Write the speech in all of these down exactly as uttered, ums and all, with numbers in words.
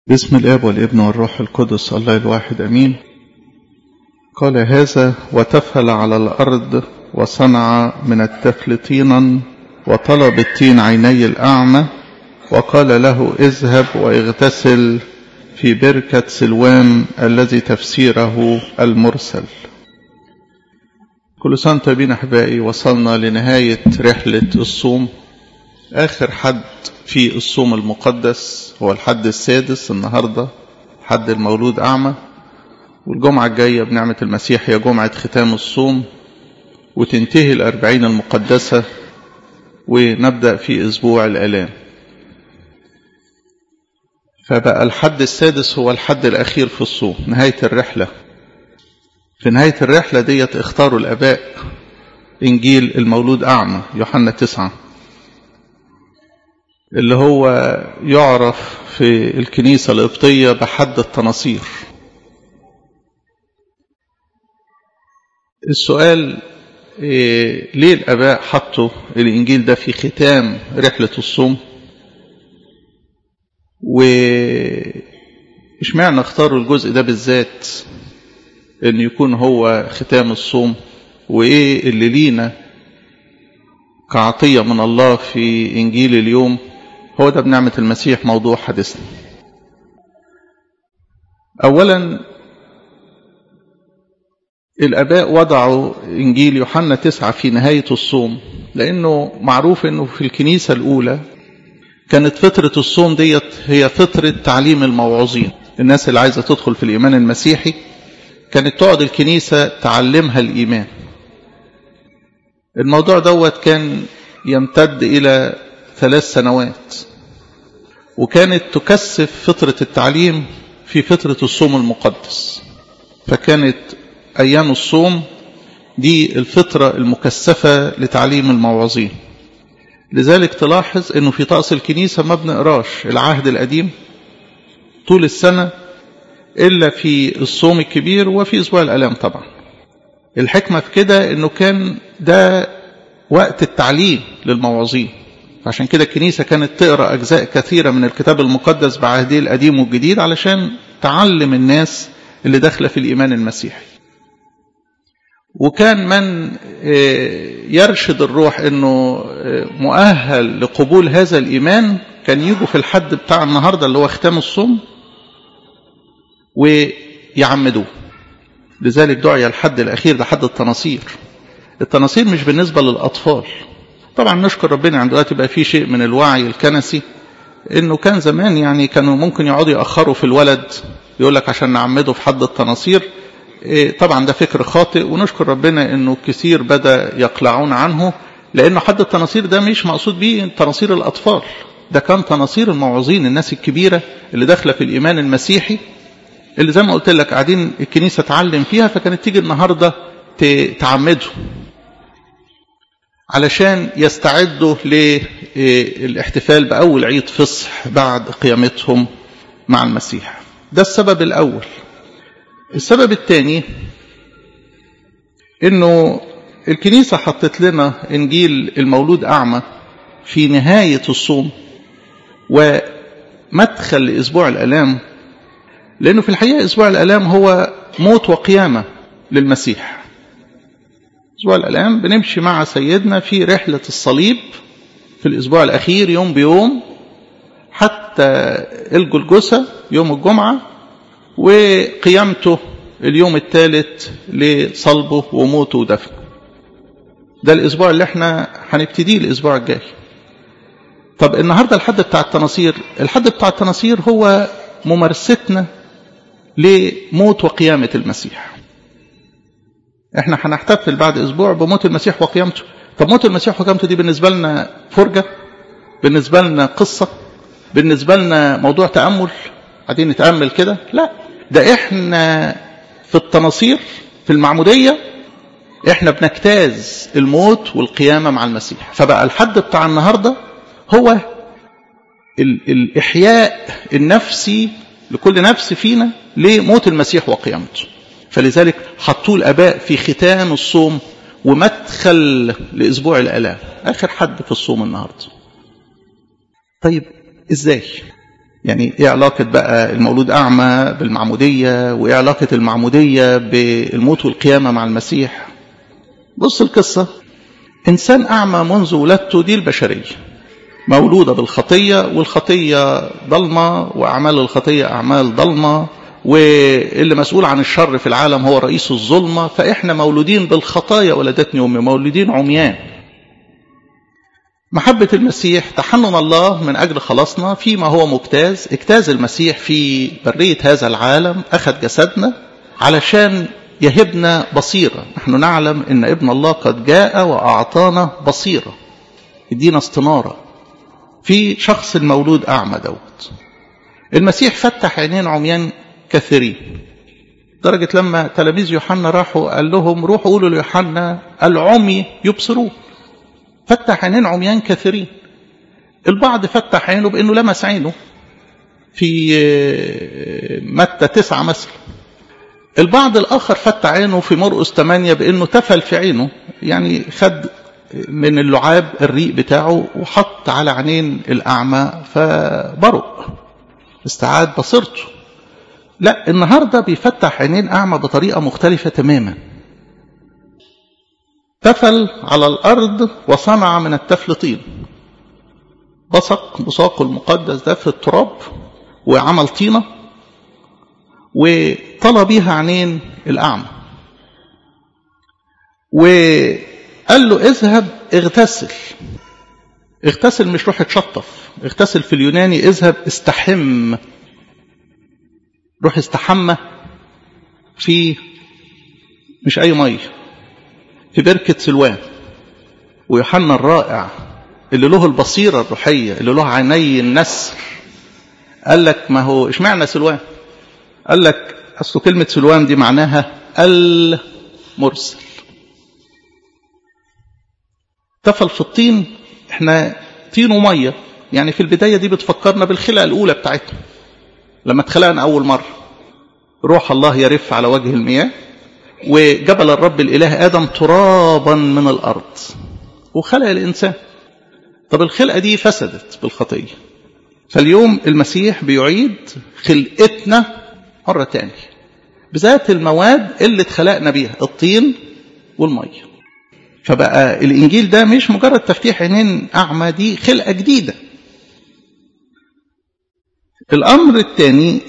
باسم الآب والابن والروح القدس الله الواحد أمين. قال هذا وتفل على الأرض وصنع من التفل طينا وطلب الطين عيني الأعمى وقال له اذهب واغتسل في بركة سلوان الذي تفسيره المرسل. كل سنة طيبين أحبائي. وصلنا لنهاية رحلة الصوم، آخر حد في الصوم المقدس هو الحد السادس النهاردة، حد المولود أعمى، والجمعة الجاية بنعمة المسيح هي جمعة ختام الصوم، وتنتهي الأربعين المقدسة ونبدأ في أسبوع الآلام. فبقى الحد السادس هو الحد الأخير في الصوم، نهاية الرحلة. في نهاية الرحلة ديت اختاروا الآباء إنجيل المولود أعمى يوحنا تسعة، اللي هو يعرف في الكنيسة القبطية بحد التناصير. السؤال إيه ليه الآباء حطوا الإنجيل ده في ختام رحلة الصوم، وإيش معنى اختاروا الجزء ده بالذات أن يكون هو ختام الصوم، وإيه اللي لينا كعطية من الله في إنجيل اليوم. هو ده بنعمة المسيح موضوع حديثنا. أولا الآباء وضعوا إنجيل يوحنا تسعة في نهاية الصوم، لأنه معروف أنه في الكنيسة الأولى كانت فترة الصوم ديت هي فترة تعليم الموعظين. الناس اللي عايزة تدخل في الإيمان المسيحي كانت تقعد الكنيسة تعلمها الإيمان. الموضوع دوت كان يمتد إلى ثلاث سنوات، وكانت تكثف فترة التعليم في فترة الصوم المقدس. فكانت أيام الصوم دي الفترة المكثفة لتعليم الموعظين. لذلك تلاحظ أنه في طقس الكنيسة ما بنقراش العهد القديم طول السنة إلا في الصوم الكبير وفي أسبوع الآلام. طبعا الحكمة في كده أنه كان ده وقت التعليم للموعظين، عشان كده الكنيسة كانت تقرأ أجزاء كثيرة من الكتاب المقدس بعهده القديم والجديد علشان تعلم الناس اللي داخلة في الإيمان المسيحي. وكان من يرشد الروح أنه مؤهل لقبول هذا الإيمان كان يجوا في الحد بتاع النهاردة اللي هو ختام الصوم ويعمدوه. لذلك دعي الحد الأخير ده حد التناصير. التناصير مش بالنسبة للأطفال. طبعا نشكر ربنا عند دلوقتي بقى في شيء من الوعي الكنسي، انه كان زمان يعني كانوا ممكن يقعدوا يأخروا في الولد يقول لك عشان نعمده في حد التناصير. طبعا ده فكر خاطئ، ونشكر ربنا انه كثير بدأ يقلعون عنه، لانه حد التناصير ده مش مقصود بيه تناصير الأطفال، ده كان تناصير الموعظين، الناس الكبيرة اللي داخله في الإيمان المسيحي، اللي زي ما قلت لك قاعدين الكنيسة تعلم فيها. فكانت تيجي النهاردة تعمده علشان يستعدوا للاحتفال بأول عيد فصح بعد قيامتهم مع المسيح. ده السبب الأول. السبب الثاني إنه الكنيسة حطت لنا إنجيل المولود أعمى في نهاية الصوم ومدخل لأسبوع الآلام، لأنه في الحقيقة أسبوع الآلام هو موت وقيامة للمسيح. أسبوع الآلام بنمشي مع سيدنا في رحلة الصليب في الأسبوع الأخير يوم بيوم حتى الجلجسة يوم الجمعة، وقيامته اليوم الثالث لصلبه وموته ودفنه. ده الأسبوع اللي احنا هنبتديه الأسبوع الجاي. طب النهاردة الحد بتاع التناصير، الحد بتاع التناصير هو ممارستنا لموت وقيامة المسيح. احنا هنحتفل بعد اسبوع بموت المسيح وقيامته. طب موت المسيح وقيامته دي بالنسبة لنا فرجة، بالنسبة لنا قصة، بالنسبة لنا موضوع تأمل قاعدين نتأمل كده؟ لا، ده احنا في التناصير في المعمودية احنا بنجتاز الموت والقيامة مع المسيح. فبقى الحد بتاع النهاردة هو ال الإحياء النفسي لكل نفس فينا لموت المسيح وقيامته. فلذلك حطوه الآباء في ختام الصوم ومدخل لأسبوع الآلام، آخر حد في الصوم النهاردة. طيب إزاي؟ يعني ايه علاقة بقى المولود أعمى بالمعمودية، وايه علاقة المعمودية بالموت والقيامة مع المسيح؟ بص القصة، إنسان أعمى منذ ولادته، دي البشرية مولودة بالخطية، والخطية ضلمة، وأعمال الخطية أعمال ضلمة، واللي مسؤول عن الشر في العالم هو رئيس الظلمة. فإحنا مولودين بالخطايا، ولدتني أمي، مولودين عميان. محبة المسيح، تحنن الله من أجل خلاصنا فيما هو مجتاز، اجتاز المسيح في برية هذا العالم، أخذ جسدنا علشان يهبنا بصيرة. نحن نعلم إن ابن الله قد جاء وأعطانا بصيرة، يدينا استنارة في شخص المولود أعمى دوت. المسيح فتح عينين عميان كثيرين، درجة لما تلاميذ يوحنا راحوا قال لهم روحوا قولوا ليوحنا العمي يبصرون. فتح عينين عميان كثيرين. البعض فتح عينه بأنه لمس عينه في متى تسعة مثلا. البعض الآخر فتح عينه في مرقس ثمانية بأنه تفل في عينه، يعني خد من اللعاب الريق بتاعه وحط على عينين الأعمى فبرق، استعاد بصيرته. لا، النهاردة بيفتح عينين أعمى بطريقة مختلفة تماما. تفل على الأرض وصنع من التفل طين، بصق بصاقه المقدس ده في التراب وعمل طينة وطلى بيها عينين الأعمى، وقال له اذهب اغتسل. اغتسل مش روح اتشطف، اغتسل في اليوناني اذهب استحم، روح استحمى في مش أي مية، في بركة سلوان. ويوحنا الرائع اللي له البصيرة الروحية، اللي له عيني النسر، قال لك ما هو اشمعنى سلوان؟ قال لك أصل كلمة سلوان دي معناها المرسل. تفل في الطين، احنا طين ومية، يعني في البداية دي بتفكرنا بالخلقة الأولى بتاعتنا لما اتخلقنا أول مرة. روح الله يرف على وجه المياه، وجبل الرب الإله آدم ترابا من الأرض، وخلق الإنسان. طب الخلقة دي فسدت بالخطية، فاليوم المسيح بيعيد خلقتنا مرة تانية بذات المواد اللي اتخلقنا بيها، الطين والمية. فبقى الإنجيل ده مش مجرد تفتيح عينين أعمى، دي خلقة جديدة. الأمر الثاني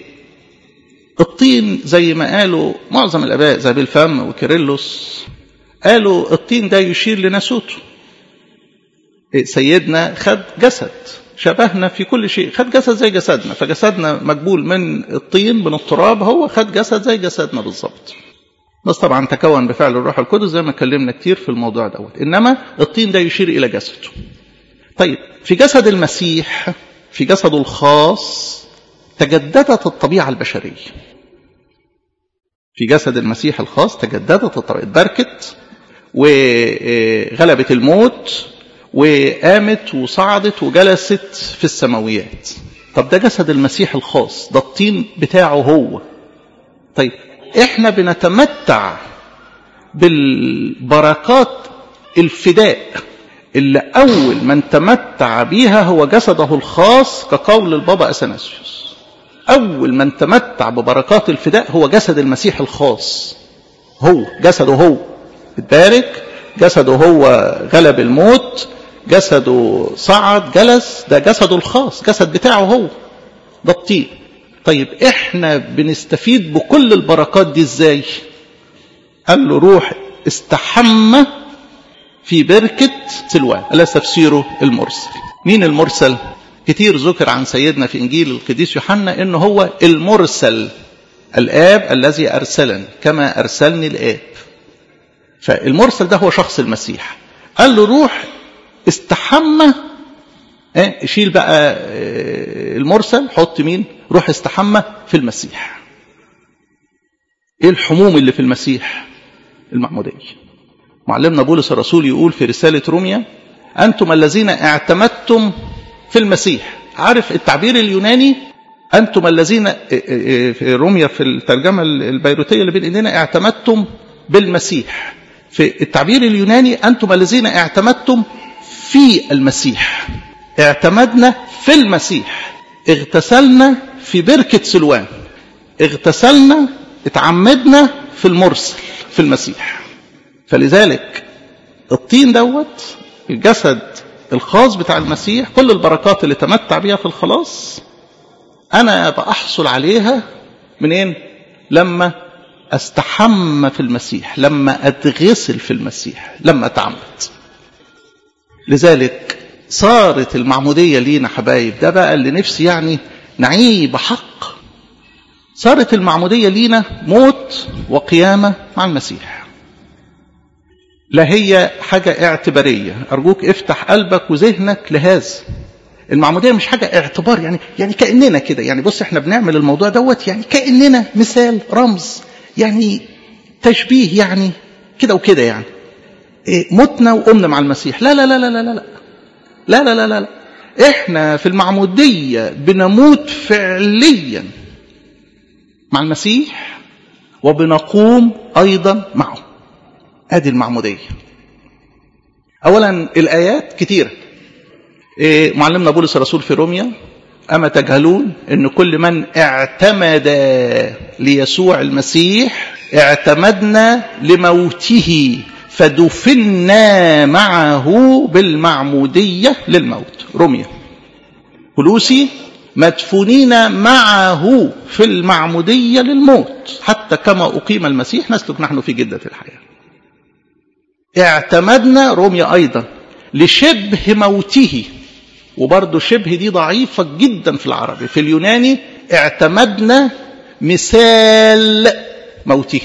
الطين، زي ما قالوا معظم الآباء زي بالفم وكيرلس، قالوا الطين ده يشير لناسوته. سيدنا خد جسد شبهنا في كل شيء، خد جسد زي جسدنا، فجسدنا مقبول من الطين من التراب، هو خد جسد زي جسدنا بالظبط، بس طبعا تكون بفعل الروح القدس زي ما اتكلمنا كتير في الموضوع دوت. انما الطين ده يشير الى جسده. طيب في جسد المسيح، في جسده الخاص، تجددت الطبيعة البشرية. في جسد المسيح الخاص تجددت الطبيعة، اتبركت وغلبت الموت وقامت وصعدت وجلست في السماويات. طب ده جسد المسيح الخاص، ده الطين بتاعه هو. طيب احنا بنتمتع بالبركات الفداء اللي اول من تمتع بيها هو جسده الخاص، كقول البابا اثناسيوس. اول من تمتع ببركات الفداء هو جسد المسيح الخاص، هو جسده هو اتبارك، جسده هو غلب الموت، جسده صعد جلس، ده جسده الخاص، جسد بتاعه هو، ده الطين. طيب احنا بنستفيد بكل البركات دي ازاي؟ قال له روح استحمى في بركة سلوان، ألا تفسيره المرسل. مين المرسل؟ كتير ذكر عن سيدنا في إنجيل القديس يوحنا إنه هو المرسل، الآب الذي أرسلني كما أرسلني الآب. فالمرسل ده هو شخص المسيح. قال له روح استحمى، اه شيل بقى المرسل، حط مين؟ روح استحمى في المسيح. ايه الحموم اللي في المسيح؟ المعمودية. معلمنا بولس الرسول يقول في رسالة روميا أنتم الذين اعتمدتم في المسيح. عارف التعبير اليوناني أنتم الذين في روميا في الترجمة البيروتية اللي بين إيدينا اعتمدتم بالمسيح. في التعبير اليوناني أنتم الذين اعتمدتم في المسيح. اعتمدنا في المسيح، اغتسلنا في بركة سلوان، اغتسلنا اتعمدنا في المرسل في المسيح. فلذلك الطين دوت الجسد الخاص بتاع المسيح، كل البركات اللي تمتع بيها في الخلاص أنا بأحصل عليها منين؟ لما أستحمى في المسيح، لما أتغسل في المسيح، لما أتعمد. لذلك صارت المعمودية لينا حبايب، ده بقى اللي نفسي يعني نعيه بحق. صارت المعمودية لينا موت وقيامة مع المسيح. لا هي حاجة اعتبارية، أرجوك افتح قلبك وذهنك لهذا. المعمودية مش حاجة اعتبار، يعني يعني كأننا كده، يعني بص احنا بنعمل الموضوع دوت يعني كأننا مثال رمز، يعني تشبيه، يعني كده وكده، يعني إيه متنا وقمنا مع المسيح. لا لا لا لا لا لا لا لا لا لا لا. احنا في المعمودية بنموت فعليا مع المسيح وبنقوم أيضا معه. ادي المعمودية. اولا الآيات كتيرة. إيه معلمنا بولس الرسول في روميا: أما تجهلون أن كل من اعتمد ليسوع المسيح اعتمدنا لموته فدفنا معه بالمعمودية للموت. روميا. كلوسي: مدفونين معه في المعمودية للموت حتى كما أقيم المسيح نسلك نحن في جدة الحياة. اعتمدنا روميا أيضا لشبه موته، وبرضه شبه دي ضعيفة جدا في العربي. في اليوناني اعتمدنا مثال موته.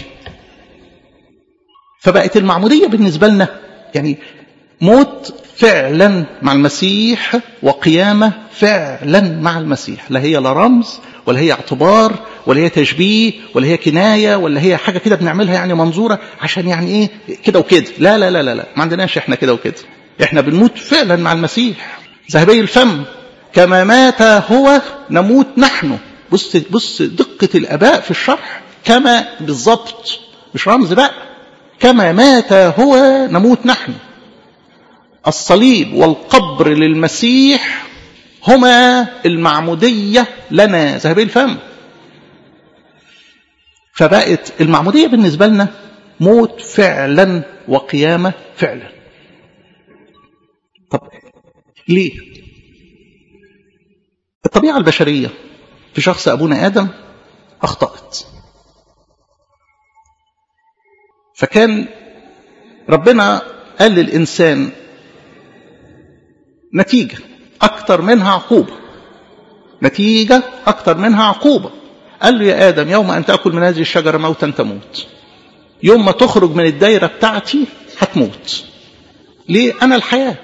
فبقت المعمودية بالنسبة لنا يعني موت فعلا مع المسيح وقيامة فعلا مع المسيح. لا هي لا رمز ولا هي اعتبار ولا هي تشبيه ولا هي كناية ولا هي حاجة كده بنعملها يعني منظورة عشان يعني ايه كده وكده. لا لا لا لا لا، ما عندناش احنا كده وكده. احنا بنموت فعلا مع المسيح. ذهبي الفم: كما مات هو نموت نحن. بص بص دقة الآباء في الشرح، كما بالضبط، مش رمز بقى. كما مات هو نموت نحن. الصليب والقبر للمسيح هما المعمودية لنا. ذهبي الفم. فبقت المعمودية بالنسبة لنا موت فعلا وقيامة فعلا. طب ليه؟ الطبيعة البشرية في شخص أبونا آدم أخطأت، فكان ربنا قال للإنسان نتيجة أكتر منها عقوبة، نتيجة أكتر منها عقوبة. قال له: يا آدم يوم أن تأكل من هذه الشجرة موتا تموت. يوم ما تخرج من الدايرة بتاعتي هتموت. ليه؟ أنا الحياة.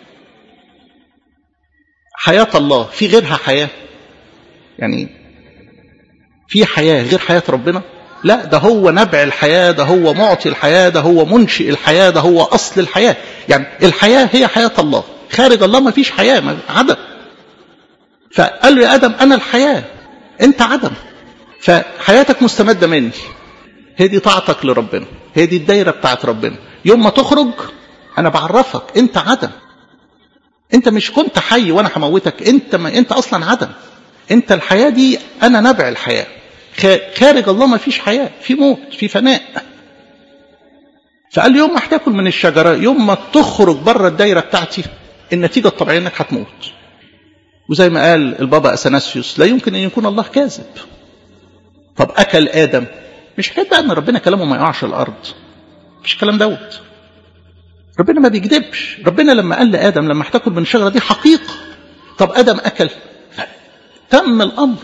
حياة الله في غيرها حياة؟ يعني في حياة غير حياة ربنا؟ لا، ده هو نبع الحياة، ده هو معطي الحياة، ده هو منشئ الحياة، ده هو أصل الحياة. يعني الحياة هي حياة الله، خارج الله ما فيش حياة، عدم. فقال له: يا آدم أنا الحياة، أنت عدم، فحياتك مستمدة مني. هي دي طاعتك لربنا، هي دي الدايرة بتاعت ربنا. يوم ما تخرج أنا بعرفك أنت عدم. أنت مش كنت حي وأنا هموتك، أنت ما أنت أصلا عدم. أنت الحياة دي، أنا نبع الحياة. خارج الله ما فيش حياة، في موت، في فناء. فقال لي: يوم ما هتاكل من الشجرة، يوم ما تخرج بره الدايرة بتاعتي، النتيجة الطبيعية انك هتموت. وزي ما قال البابا أثناسيوس: لا يمكن أن يكون الله كاذب. طب أكل آدم، مش حكاية بقى أن ربنا كلامه ما يقعش الأرض، مش كلام دوت. ربنا ما بيكذبش. ربنا لما قال لآدم لما هتاكل من الشجرة دي حقيقة. طب آدم أكل، تم الأمر.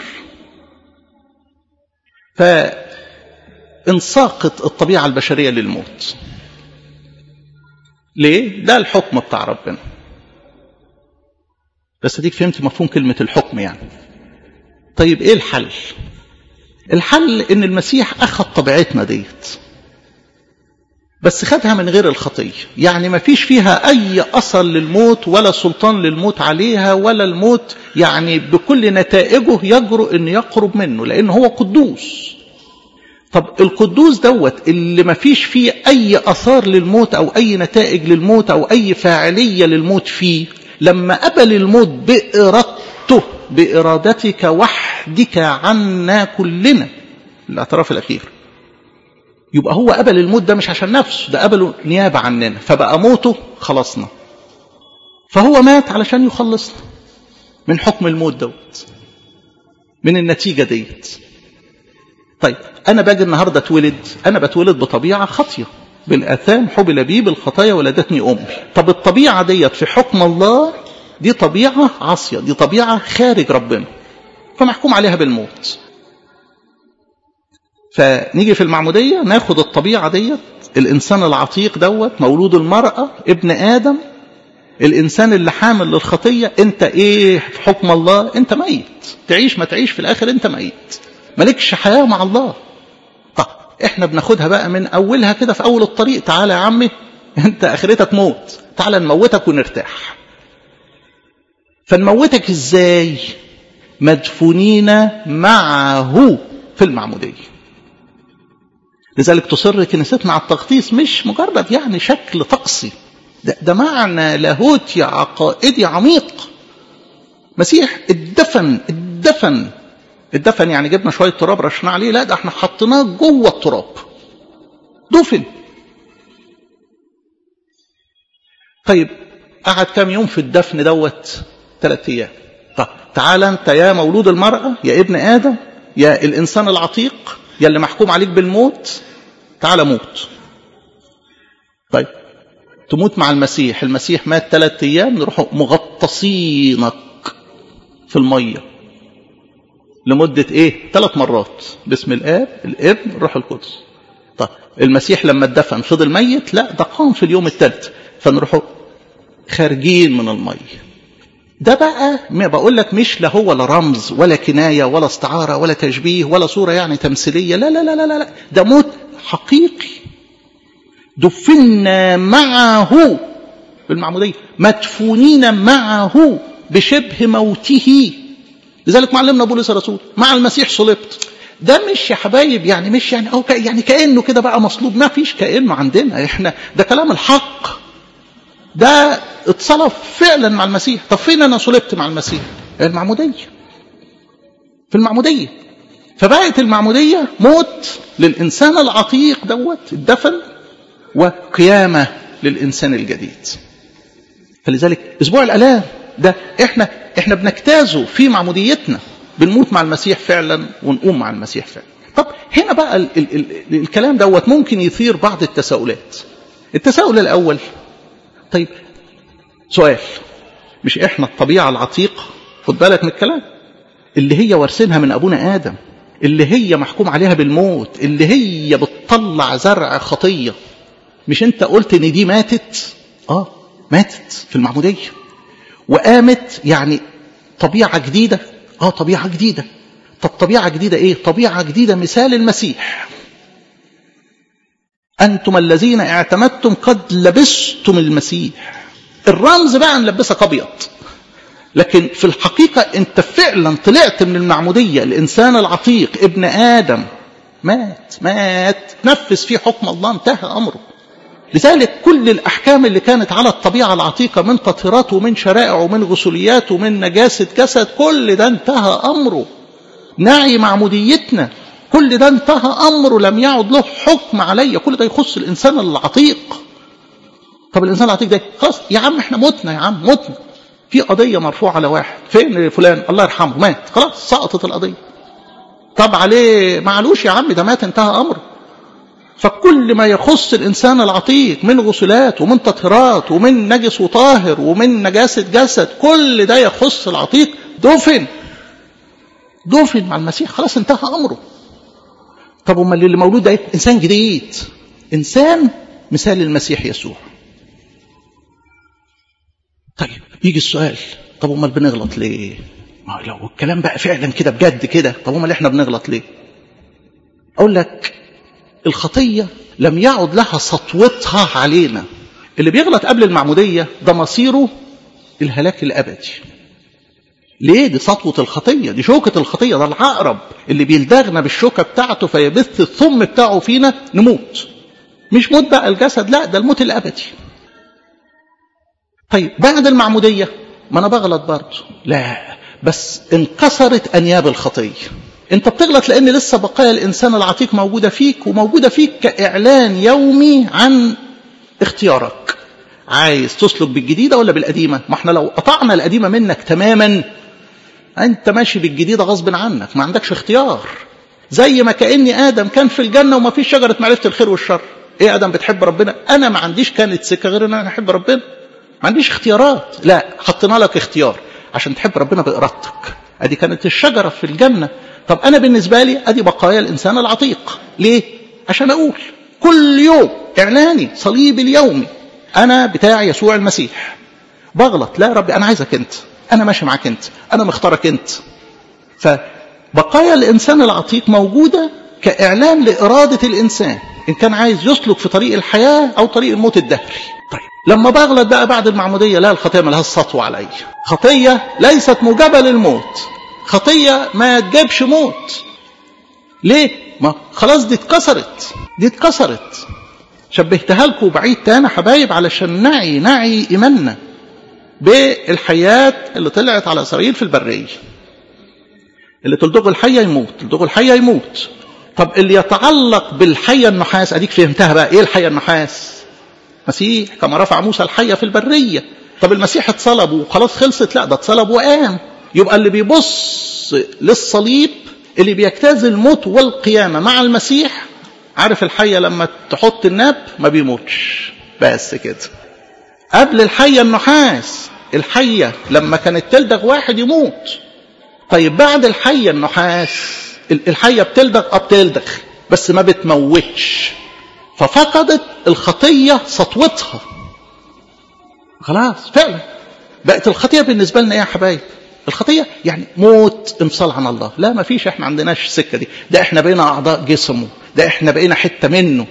فانساقت الطبيعة البشرية للموت. ليه؟ ده الحكم بتاع ربنا. بس ديك فهمت مفهوم كلمة الحكم يعني. طيب ايه الحل؟ الحل ان المسيح اخذ طبيعتنا ديت، بس خدها من غير الخطية. يعني ما فيش فيها اي اثر للموت ولا سلطان للموت عليها، ولا الموت يعني بكل نتائجه يجرؤ ان يقرب منه، لان هو قدوس. طب القدوس دوت اللي ما فيش فيه اي اثار للموت او اي نتائج للموت او اي فاعلية للموت فيه، لما قبل الموت بإرادته بإرادتك وحدك عنا كلنا. الاعتراف الأخير. يبقى هو قبل الموت ده مش عشان نفسه، ده قبله نيابة عننا، فبقى موته خلصنا. فهو مات علشان يخلصنا من حكم الموت دوت، من النتيجة ديت. طيب أنا باجي النهاردة اتولد، أنا بتولد بطبيعة خطية، بالآثام حبل بي، بالخطايا ولدتني أمي. طب الطبيعة ديت في حكم الله دي طبيعة عاصية، دي طبيعة خارج ربنا، فمحكوم عليها بالموت. فنيجي في المعمودية ناخد الطبيعة ديت، الإنسان العتيق دوت مولود المرأة ابن آدم، الإنسان اللي حامل للخطية. أنت إيه في حكم الله؟ أنت ميت، تعيش ما تعيش في الآخر أنت ميت، مالكش حياة مع الله. طب إحنا بناخدها بقى من أولها كده في أول الطريق. تعالى يا عمي أنت آخرتك موت، تعالى نموتك ونرتاح. فنموتك إزاي؟ مدفونين معه في المعمودية. لذلك تصر كنيستنا على التغطيس، مش مجرد يعني شكل طقسي، ده, ده معنى لاهوتي عقائدي عميق. مسيح الدفن الدفن الدفن يعني جبنا شوية تراب رشنا عليه؟ لا، ده احنا حطيناه جوه التراب، دفن. طيب قعد كام يوم في الدفن دوت؟ ثلاث ايام. طب تعالى انت يا مولود المرأة، يا ابن آدم، يا الإنسان العتيق، يا اللي محكوم عليك بالموت، تعالى موت. طيب تموت مع المسيح. المسيح مات ثلاث ايام، نروح مغطسينك في المية لمدة ايه؟ ثلاث مرات، باسم الآب الابن الروح القدس. طيب المسيح لما اتدفن فضل ميت؟ لا، ده قام في اليوم الثالث، فنروح خارجين من المية. ده بقى ما بقول لك مش لا هو لا رمز ولا كناية ولا استعارة ولا تشبيه ولا صورة يعني تمثيلية، لا لا لا لا لا، ده موت حقيقي. دفنا معه بالمعمودية، مدفونين معه بشبه موته. لذلك معلمنا بولس الرسول مع المسيح صلبت. ده مش يا حبايب يعني مش يعني أو يعني كأنه كده بقى مصلوب، ما فيش كأنه عندنا احنا، ده كلام الحق. ده اتصلب فعلا مع المسيح. طب فين انا صلبت مع المسيح؟ المعمودية، في المعمودية. فبقت المعمودية موت للإنسان العتيق دوت الدفن، وقيامة للإنسان الجديد. فلذلك أسبوع الآلام ده احنا احنا بنجتازه في معموديتنا، بنموت مع المسيح فعلا ونقوم مع المسيح فعلا. طب هنا بقى ال ال ال الكلام دوت ممكن يثير بعض التساؤلات. التساؤل الأول، طيب سؤال، مش احنا الطبيعة العتيقة، خد بالك من الكلام، اللي هي وارثينها من أبونا آدم، اللي هي محكوم عليها بالموت، اللي هي بتطلع زرع خطية، مش انت قلت ان دي ماتت؟ اه ماتت في المعمودية وقامت، يعني طبيعة جديدة. اه طبيعة جديدة. طب طبيعة جديدة ايه؟ طبيعة جديدة مثال المسيح. انتم الذين اعتمدتم قد لبستم المسيح. الرمز بقى نلبسك ابيض، لكن في الحقيقة انت فعلا طلعت من المعمودية. الانسان العتيق ابن آدم مات مات نفذ فيه حكم الله، انتهى امره. لذلك كل الأحكام اللي كانت على الطبيعة العتيقة من تطهيرات ومن شرائع ومن غسوليات ومن نجاسة جسد، كل ده انتهى أمره. نعي معموديتنا، كل ده انتهى أمره، لم يعد له حكم علي. كل ده يخص الإنسان العتيق. طب الإنسان العتيق ده خلاص يا عم احنا متنا، يا عم متنا. في قضية مرفوعة على واحد، فين فلان؟ الله يرحمه مات، خلاص سقطت القضية. طب عليه معلوش يا عم، ده مات انتهى أمره. فكل ما يخص الإنسان العتيق من غسلات ومن تطهيرات ومن نجس وطاهر ومن نجاسة جسد، كل ده يخص العتيق دفن دفن مع المسيح، خلاص انتهى أمره. طب أما اللي مولود ده إنسان جديد، إنسان مثال المسيح يسوع. طيب يجي السؤال، طب أما بنغلط ليه؟ ما لو الكلام بقى فعلا كده بجد كده، طب أما اللي احنا بنغلط ليه؟ أقول لك الخطية لم يعد لها سطوتها علينا. اللي بيغلط قبل المعمودية ده مصيره الهلاك الأبدي. ليه؟ دي سطوة الخطية، دي شوكة الخطية، ده العقرب اللي بيلدغنا بالشوكة بتاعته فيبث الثم بتاعه فينا نموت. مش موت بقى الجسد، لا، ده الموت الأبدي. طيب بعد المعمودية ما أنا بغلط برضه، لا، بس انكسرت أنياب الخطية. انت بتغلط لأن لسه بقايا الإنسان العتيق موجودة فيك، وموجودة فيك كإعلان يومي عن اختيارك. عايز تسلك بالجديدة ولا بالقديمة؟ ما احنا لو قطعنا القديمة منك تماما انت ماشي بالجديدة غصب عنك، ما عندكش اختيار. زي ما كأني آدم كان في الجنة وما فيش شجرة معرفة الخير والشر. ايه آدم بتحب ربنا؟ انا ما عنديش كانت سكة غير ان انا احب ربنا، ما عنديش اختيارات. لا، حطينا لك اختيار عشان تحب ربنا بإرادتك. ادي كانت الشجرة في الجنة. طب انا بالنسبة لي ادي بقايا الانسان العتيق. ليه؟ عشان اقول كل يوم اعلاني صليبي اليومي انا بتاع يسوع المسيح. بغلط، لا يا ربي انا عايزك انت، انا ماشي معاك انت، انا مختارك انت. فبقايا الانسان العتيق موجودة كاعلان لارادة الانسان ان كان عايز يسلك في طريق الحياة او طريق الموت الدهري. طيب لما بغلط بقى بعد المعمودية، لا، الخطية ملهاش سطوة علي. خطية ليست موجبة للموت، خطية ما تجيبش موت. ليه؟ ما خلاص دي اتكسرت، دي اتكسرت. شبهتها لكم بعيد تاني حبايب علشان نعي نعي إيماننا بالحياة اللي طلعت على إسرائيل في البرية. اللي تلدغ الحية يموت، تلدغ الحية يموت. طب اللي يتعلق بالحية النحاس، أديك فهمتها بقى إيه الحية النحاس؟ مسيح كما رفع موسى الحية في البرية. طب المسيح اتصلب وخلاص خلصت؟ لا، ده اتصلب وقام. يبقى اللي بيبص للصليب، اللي بيجتاز الموت والقيامة مع المسيح، عارف الحية لما تحط الناب ما بيموتش. بس كده. قبل الحية النحاس، الحية لما كانت تلدغ واحد يموت. طيب بعد الحية النحاس الحية بتلدغ، اه بتلدغ بس ما بتموتش. ففقدت الخطية سطوتها. خلاص فعلا بقت الخطية بالنسبة لنا ايه يا حبايب؟ الخطية يعني موت، انفصال عن الله. لا، ما فيش، احنا عندناش السكة دي. ده احنا بقينا اعضاء جسمه، ده احنا بقينا حتة منه.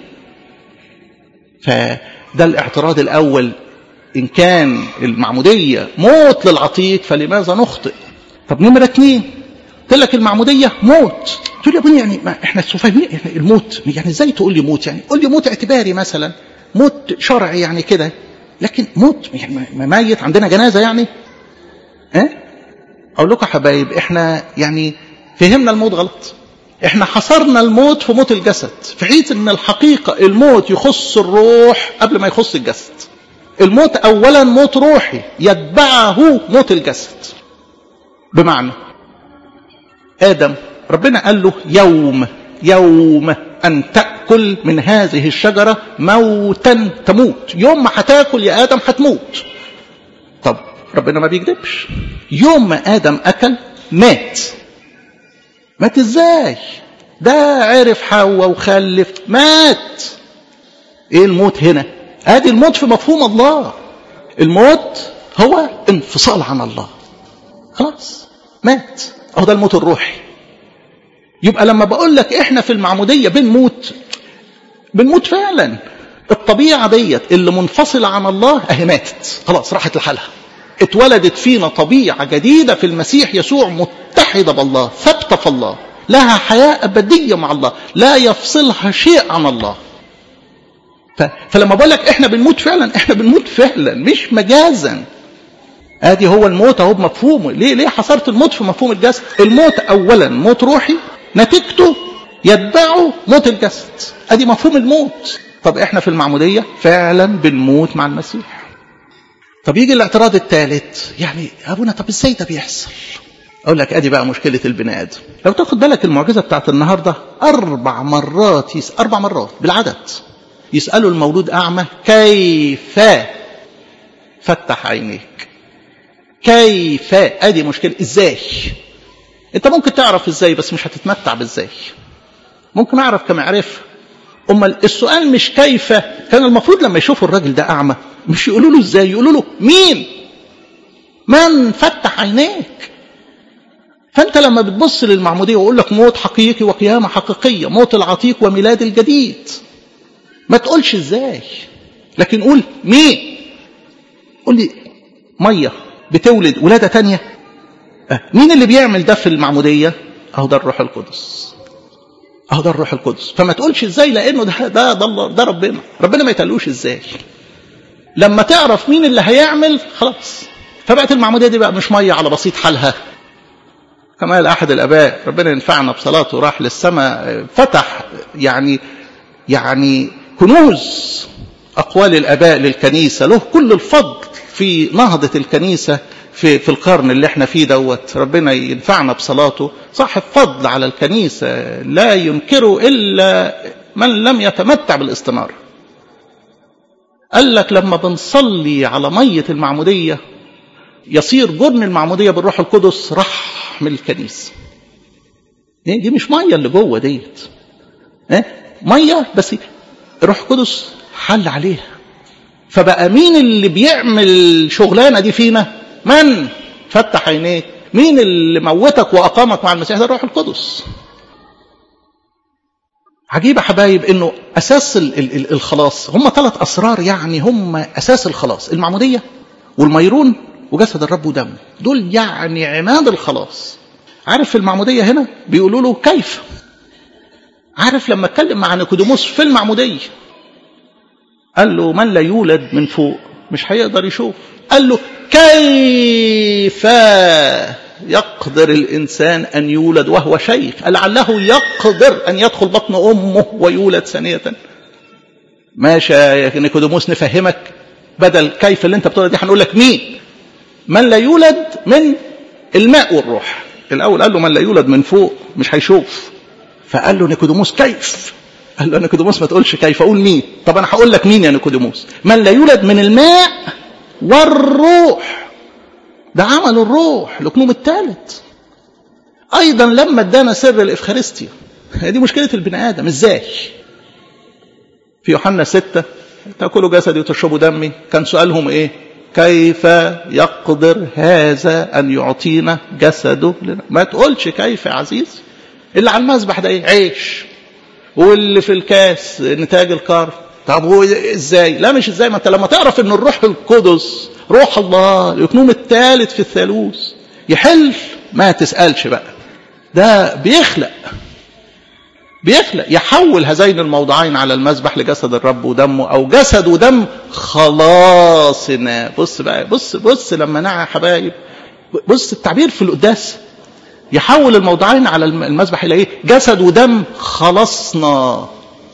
فده الاعتراض الاول. ان كان المعمودية موت للعتيق فلماذا نخطئ؟ طب نمرة اتنين، قلت لك المعمودية موت. تقول لي يا ابني يعني ما احنا فاهمين يعني الموت يعني ازاي تقول لي موت؟ يعني قول لي موت اعتباري مثلا، موت شرعي يعني كده، لكن موت يعني ميت عندنا جنازة يعني. اه اقول لكم حبايب، احنا يعني فهمنا الموت غلط. احنا حصرنا الموت في موت الجسد، في حين ان الحقيقة الموت يخص الروح قبل ما يخص الجسد. الموت اولا موت روحي يتبعه موت الجسد. بمعنى آدم ربنا قال له يوم يوم أن تأكل من هذه الشجرة موتا تموت. يوم ما هتاكل يا آدم هتموت. طب ربنا ما بيكذبش، يوم ما آدم أكل مات. مات ازاي؟ ده عرف حواء وخلف، مات. ايه الموت هنا؟ ادي الموت في مفهوم الله. الموت هو انفصال عن الله. خلاص مات، اهو ده الموت الروحي. يبقى لما بقول لك احنا في المعمودية بنموت، بنموت فعلا. الطبيعة ديت اللي منفصلة عن الله اهي ماتت، خلاص راحت لحالها. اتولدت فينا طبيعة جديدة في المسيح يسوع، متحدة بالله، ثابتة في الله، لها حياة أبدية مع الله، لا يفصلها شيء عن الله. فلما بقول لك احنا بنموت فعلا، احنا بنموت فعلا مش مجازا. ادي هو الموت اهو بمفهومه. ليه ليه حصرت الموت في مفهوم الجسد؟ الموت اولا موت روحي، نتيجته يتبعه موت الجسد. ادي مفهوم الموت. طب احنا في المعمودية فعلا بنموت مع المسيح. طب يجي الاعتراض الثالث، يعني ابونا طب ازاي ده بيحصل؟ اقول لك ادي بقى مشكلة البني ادم. لو تاخد بالك المعجزة بتاعت النهاردة اربع مرات يس... اربع مرات بالعدد يسألوا المولود اعمى كيف فتح عينيك. كيف؟ ادي مشكلة. ازاي؟ انت ممكن تعرف ازاي بس مش هتتمتع بازاي. ممكن اعرف كمعرفة. امال السؤال مش كيف. كان المفروض لما يشوفوا الراجل ده اعمى مش يقولوا له ازاي، يقولوا له مين؟ من فتح عينيك؟ فانت لما بتبص للمعمودية ويقول لك موت حقيقي وقيامة حقيقية، موت العتيق وميلاد الجديد، ما تقولش ازاي، لكن قول مين. قول لي مية بتولد ولادة تانية. أه. مين اللي بيعمل ده في المعمودية؟ اهو ده الروح القدس. اهو ده الروح القدس. فما تقولش ازاي، لانه ده ده ده, ده ربنا. ربنا ما يتقالوش ازاي. لما تعرف مين اللي هيعمل خلاص. فبقت المعمودية دي بقى مش مية على بسيط حالها، كما قال أحد الآباء ربنا ينفعنا بصلاته، راح للسماء فتح يعني يعني كنوز أقوال الآباء للكنيسة، له كل الفضل في نهضة الكنيسة في في القرن اللي احنا فيه دوت. ربنا ينفعنا بصلاته، صاحب فضل على الكنيسة لا ينكره إلا من لم يتمتع بالاستنارة. قال لك لما بنصلي على مية المعمودية يصير جرن المعمودية بالروح القدس رحم الكنيسة. دي مش مية اللي جوه ديت، مية بس الروح القدس حل عليها. فبقى مين اللي بيعمل شغلانة دي فينا؟ من فتح عينيك؟ مين اللي موتك وأقامك مع المسيح؟ ده الروح القدس. عجيبة حبايب انه اساس الخلاص هم ثلاث اسرار، يعني هم اساس الخلاص: المعمودية والميرون وجسد الرب ودمه. دول يعني عماد الخلاص. عارف في المعمودية هنا بيقولوا له كيف؟ عارف لما اتكلم مع نيقوديموس في المعمودية قال له من لا يولد من فوق مش هيقدر يشوف. قال له كيف يقدر الإنسان أن يولد وهو شيخ؟ لعله يقدر أن يدخل بطن أمه ويولد ثانية. ماشي يا نيقوديموس نفهمك، بدل كيف اللي انت بتقول دي هنقول لك مين؟ من لا يولد من الماء والروح. الأول قال له من لا يولد من فوق مش هيشوف. فقال له نيقوديموس كيف؟ قال له نيقوديموس ما تقولش كيف، أقول مين. طب أنا هقول لك مين يا نيقوديموس. من لا يولد من الماء والروح، ده عمل الروح الأقنوم الثالث. أيضا لما ادانا سر الإفخارستيا، دي مشكلة البني آدم. إزاي؟ في يوحنا ستة تأكلوا جسدي وتشربوا دمي، كان سؤالهم إيه؟ كيف يقدر هذا أن يعطينا جسده لنا؟ ما تقولش كيف يا عزيز. اللي على المذبح ده إيه؟ عيش، واللي في الكاس نتاج الكرم. طب هو إزاي؟ لا مش إزاي، ما أنت لما تعرف إن الروح القدس روح الله الأقنوم الثالث في الثالوث يحل، ما تسألش بقى. ده بيخلق بيخلق يحول هذين الموضعين على المذبح لجسد الرب ودمه، أو جسد ودم خلاصنا. بص بقى، بص بص لما نعى حبايب، بص التعبير في القداس، يحول الموضعين على المذبح إلى إيه؟ جسد ودم خلصنا.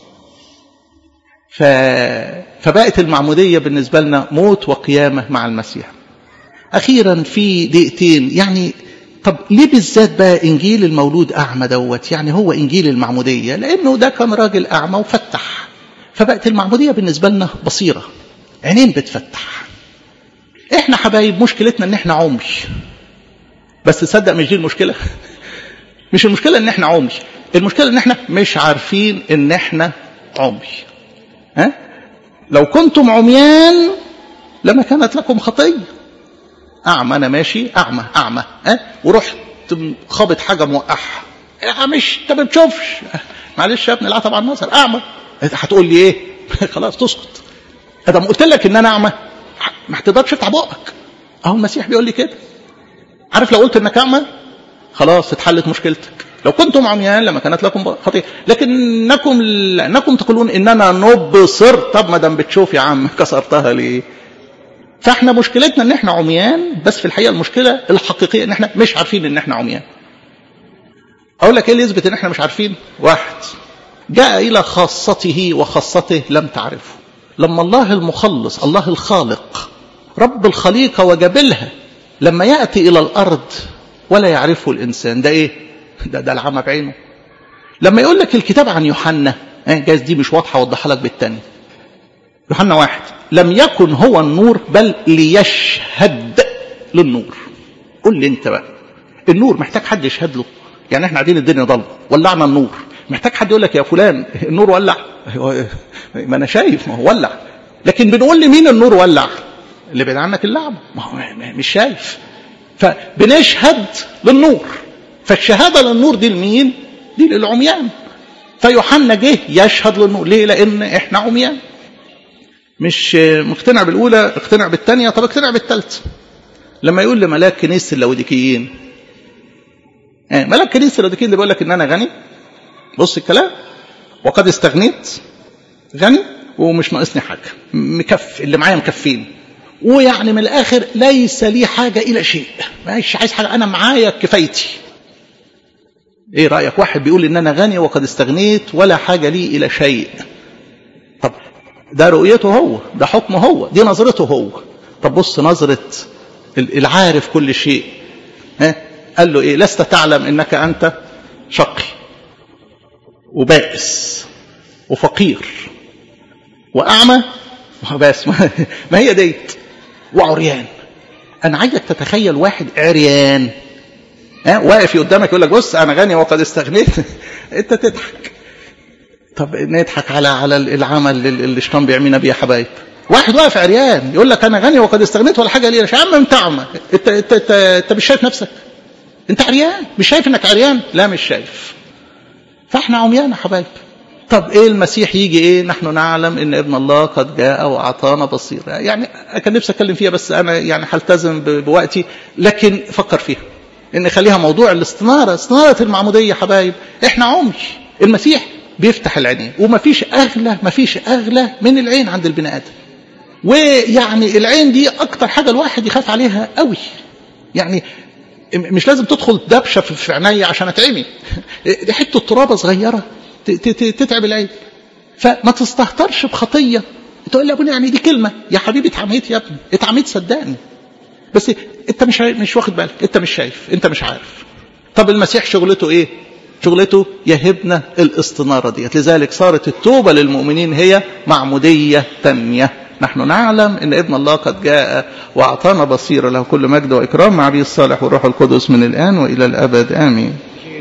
ف... فبقت المعمودية بالنسبة لنا موت وقيامة مع المسيح. أخيرا في دقيقتين، يعني طب ليه بالذات بقى إنجيل المولود أعمى دوت؟ يعني هو إنجيل المعمودية لأنه ده كان راجل أعمى وفتح، فبقت المعمودية بالنسبة لنا بصيرة، عينين بتفتح. إحنا حبايب مشكلتنا إن إحنا عمي، بس تصدق مش دي المشكلة. مش المشكلة إن إحنا عمي، المشكلة إن إحنا مش عارفين إن إحنا عمي. ها؟ لو كنتم عميان لما كانت لكم خطية. أعمى، أنا ماشي أعمى أعمى ها؟ ورحت خابط حاجة موقعها، مش أنت ما بتشوفش، معلش يا ابني لا طبعا نظر أعمى. هتقول لي إيه؟ خلاص تسكت. هذا ما قلت لك إن أنا أعمى ما هتقدرش تفتح بقك. أهو المسيح بيقول لي كده. عارف لو قلت إنك أعمى خلاص اتحلت مشكلتك. لو كنتم عميان لما كانت لكم خطيئة، لكنكم لأنكم تقولون إننا نبصر. طب ما دام بتشوف يا عم كسرتها ليه؟ فاحنا مشكلتنا ان احنا عميان، بس في الحقيقة المشكلة الحقيقية ان احنا مش عارفين ان احنا عميان. اقول لك ايه اللي يثبت ان احنا مش عارفين؟ واحد جاء الى خاصته وخاصته لم تعرفه. لما الله المخلص، الله الخالق، رب الخليقة وجبلها، لما يأتي الى الارض ولا يعرفه الانسان، ده ايه؟ ده, ده العمى بعينه. لما يقول لك الكتاب عن يوحنا، جايز دي مش واضحة اوضحها لك بالتاني. يوحنا واحد، لم يكن هو النور بل ليشهد للنور. قل لي انت بقى، النور محتاج حد يشهد له؟ يعني احنا قاعدين الدنيا ضلمه ولعنا النور، محتاج حد يقول لك يا فلان النور ولع؟ ما انا شايف، ما هو ولع. لكن بنقول لي مين النور ولع؟ اللي بعيد عنك اللعبه، ما هو مش شايف. فبنشهد للنور. فالشهاده للنور دي لمين؟ دي للعميان. فيوحنا جه يشهد للنور. ليه؟ لان احنا عميان. مش مقتنع بالأولى، اقتنع بالثانية. طب اقتنع بالثالثة. لما يقول لملاك كنيسة اللوديكيين، آه ملاك كنيسة اللوديكيين اللي بيقول لك إن أنا غني، بص الكلام، وقد استغنيت، غني ومش ناقصني حاجة، مكف اللي معايا مكفين، ويعني من الآخر ليس لي حاجة إلى شيء، مش عايز حاجة، أنا معايا كفايتي. ايه رأيك واحد بيقول ان انا غني وقد استغنيت ولا حاجة لي الى شيء؟ طب ده رؤيته هو، ده حكمه هو، دي نظرته هو. طب بص نظرة العارف كل شيء، ها قال له ايه؟ لست تعلم انك انت شقي وبائس وفقير واعمى، بس ما هي ديت، وعريان. انا عايزك تتخيل واحد عريان ها واقف قدامك يقول لك بص انا غني وقد استغنيت انت تضحك. طب نضحك على على العمل اللي الشيطان بيعملنا بيه يا حبايب. واحد واقف عريان يقول لك انا غني وقد استغنيت ولا حاجه ليه. يا عم انت اعمى، انت انت انت, انت مش شايف نفسك؟ انت عريان، مش شايف انك عريان؟ لا مش شايف. فاحنا عميان يا حبايب. طب ايه المسيح يجي ايه؟ نحن نعلم ان ابن الله قد جاء واعطانا بصيرة. يعني كان نفسي اتكلم فيها بس انا يعني هلتزم بوقتي، لكن فكر فيها ان خليها موضوع الاستنارة، استنارة المعمودية يا حبايب. احنا عمي، المسيح بيفتح العينين، ومفيش اغلى مفيش اغلى من العين عند البني ادم. ويعني العين دي اكتر حاجة الواحد يخاف عليها قوي. يعني مش لازم تدخل دبشة في عيني عشان اتعمي، دي حتة ترابة صغيرة تتعب العين. فما تستهترش بخطية تقول لي ابونا يعني دي كلمة. يا حبيبي اتعميت يا ابني، اتعميت صدقني، بس انت مش مش واخد بالك، انت مش شايف، انت مش عارف. طب المسيح شغلته ايه؟ شغلته يهبنا الاستنارة ديت. لذلك صارت التوبة للمؤمنين هي معمودية تامية. نحن نعلم ان ابن الله قد جاء واعطانا بصيرة، له كل مجد واكرام مع ابي الصالح والروح القدس من الان والى الابد امين.